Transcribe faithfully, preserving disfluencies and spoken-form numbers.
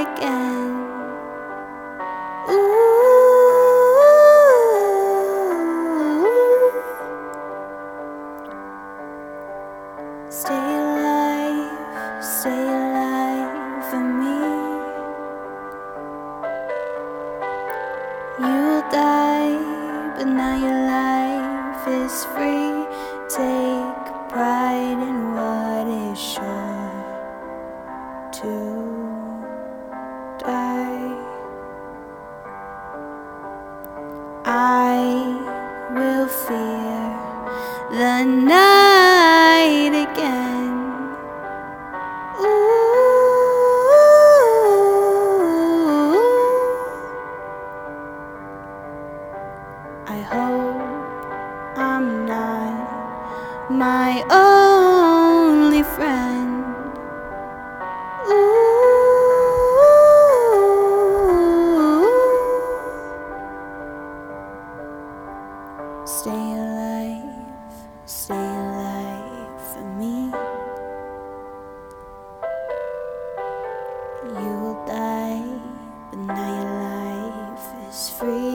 again. Ooh, stay alive, stay alive for me. You'll die, but now your life is free. Take pride in what is sure to die. I will fear the night again. Ooh, I hope I'm not my only friend. Ooh, stay alive, stay alive for me. You'll die, but now your life is free.